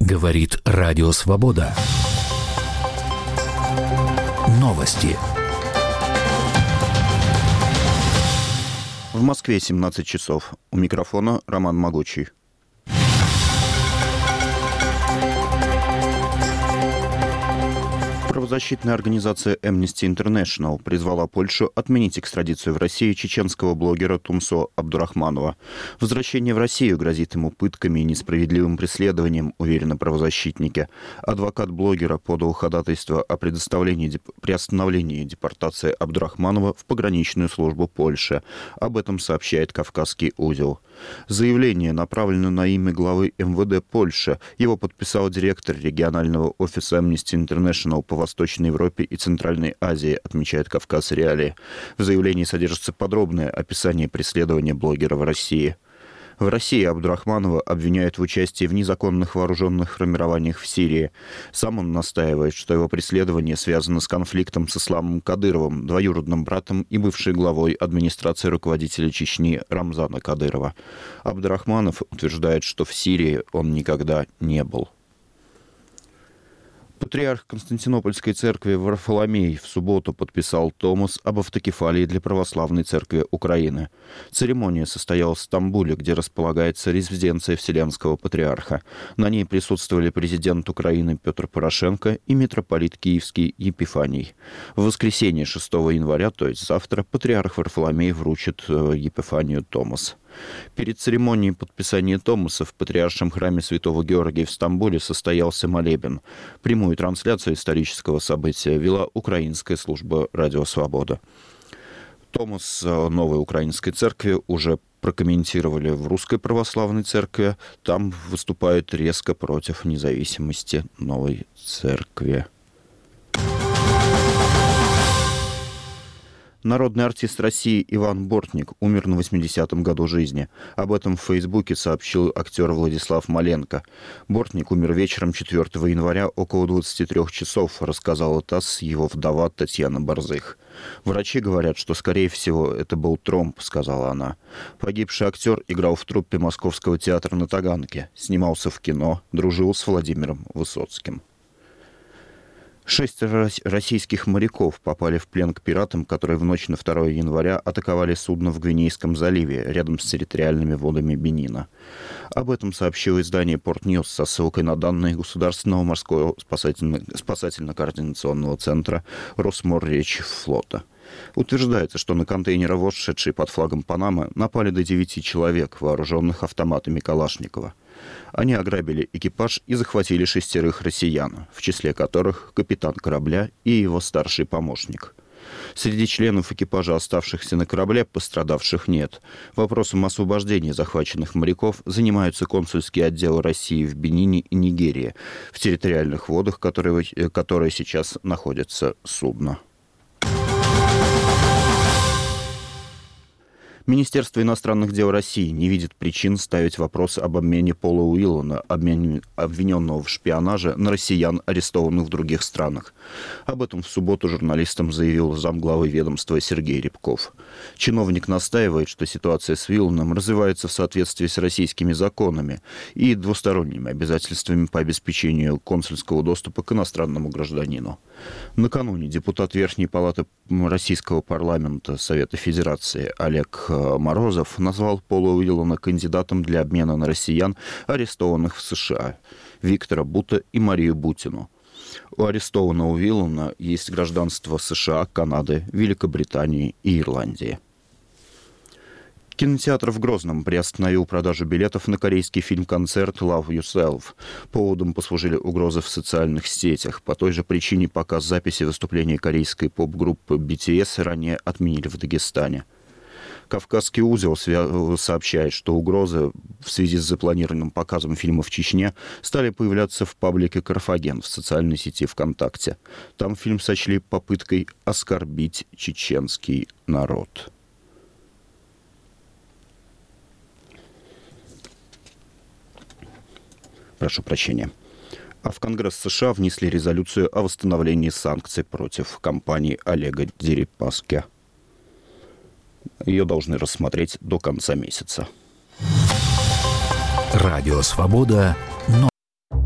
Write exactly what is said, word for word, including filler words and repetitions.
Говорит Радио Свобода. Новости. В Москве семнадцать часов. У микрофона Роман Могучий. Правозащитная организация Amnesty International призвала Польшу отменить экстрадицию в Россию чеченского блогера Тумсо Абдурахманова. Возвращение в Россию грозит ему пытками и несправедливым преследованием, уверены правозащитники. Адвокат блогера подал ходатайство о предоставлении деп... приостановлении депортации Абдурахманова в пограничную службу Польши. Об этом сообщает «Кавказский узел». Заявление направлено на имя главы эм вэ дэ Польши. Его подписал директор регионального офиса Amnesty International по Восточной Европе и Центральной Азии, отмечает «Кавказ Реалии». В заявлении содержится подробное описание преследования блогера в России. В России Абдурахманова обвиняют в участии в незаконных вооруженных формированиях в Сирии. Сам он настаивает, что его преследование связано с конфликтом с Исламом Кадыровым, двоюродным братом и бывшей главой администрации руководителя Чечни Рамзана Кадырова. Абдурахманов утверждает, что в Сирии он никогда не был. Патриарх Константинопольской церкви Варфоломей в субботу подписал томос об автокефалии для Православной церкви Украины. Церемония состоялась в Стамбуле, где располагается резиденция Вселенского патриарха. На ней присутствовали президент Украины Петр Порошенко и митрополит Киевский Епифаний. В воскресенье шестого января, то есть завтра, патриарх Варфоломей вручит Епифанию томос. Перед церемонией подписания томоса в Патриаршем храме Святого Георгия в Стамбуле состоялся молебен. Прямую трансляцию исторического события вела украинская служба «Радио Свобода». Томос новой украинской церкви уже прокомментировали в Русской Православной Церкви. Там выступают резко против независимости новой церкви. Народный артист России Иван Бортник умер на восьмидесятом году жизни. Об этом в Фейсбуке сообщил актер Владислав Маленко. Бортник умер вечером четвёртого января около двадцати трёх часов, рассказала ТАСС его вдова Татьяна Борзых. Врачи говорят, что, скорее всего, это был тромб, сказала она. Погибший актер играл в труппе Московского театра на Таганке, снимался в кино, дружил с Владимиром Высоцким. Шесть российских моряков попали в плен к пиратам, которые в ночь на второго января атаковали судно в Гвинейском заливе, рядом с территориальными водами Бенина. Об этом сообщило издание «Портньюз» со ссылкой на данные Государственного морского спасательно-координационного центра Росморречфлота. Утверждается, что на контейнеровоз, шедший под флагом Панамы, напали до девяти человек, вооруженных автоматами Калашникова. Они ограбили экипаж и захватили шестерых россиян, в числе которых капитан корабля и его старший помощник. Среди членов экипажа, оставшихся на корабле, пострадавших нет. Вопросом освобождения захваченных моряков занимаются консульские отделы России в Бенине и Нигерии, в территориальных водах, которые, которые сейчас находится судно. Министерство иностранных дел России не видит причин ставить вопрос об обмене Пола Уиллана, обвиненного в шпионаже, на россиян, арестованных в других странах. Об этом в субботу журналистам заявил замглавы ведомства Сергей Рябков. Чиновник настаивает, что ситуация с Уилланом развивается в соответствии с российскими законами и двусторонними обязательствами по обеспечению консульского доступа к иностранному гражданину. Накануне депутат Верхней палаты Российского парламента Совета Федерации Олег Морозов назвал Пола Уиллана кандидатом для обмена на россиян, арестованных в США, Виктора Бута и Марию Бутину. У арестованного Уиллана есть гражданство США, Канады, Великобритании и Ирландии. Кинотеатр в Грозном приостановил продажу билетов на корейский фильм-концерт «Love Yourself». Поводом послужили угрозы в социальных сетях. По той же причине показ записи выступления корейской поп-группы би ти эс ранее отменили в Дагестане. «Кавказский узел» сообщает, что угрозы в связи с запланированным показом фильма в Чечне стали появляться в паблике «Карфаген» в социальной сети ВКонтакте. Там фильм сочли попыткой оскорбить чеченский народ. Прошу прощения. А в Конгресс США внесли резолюцию о восстановлении санкций против компании Олега Дерипаски. Ее должны рассмотреть до конца месяца. Радио «Свобода»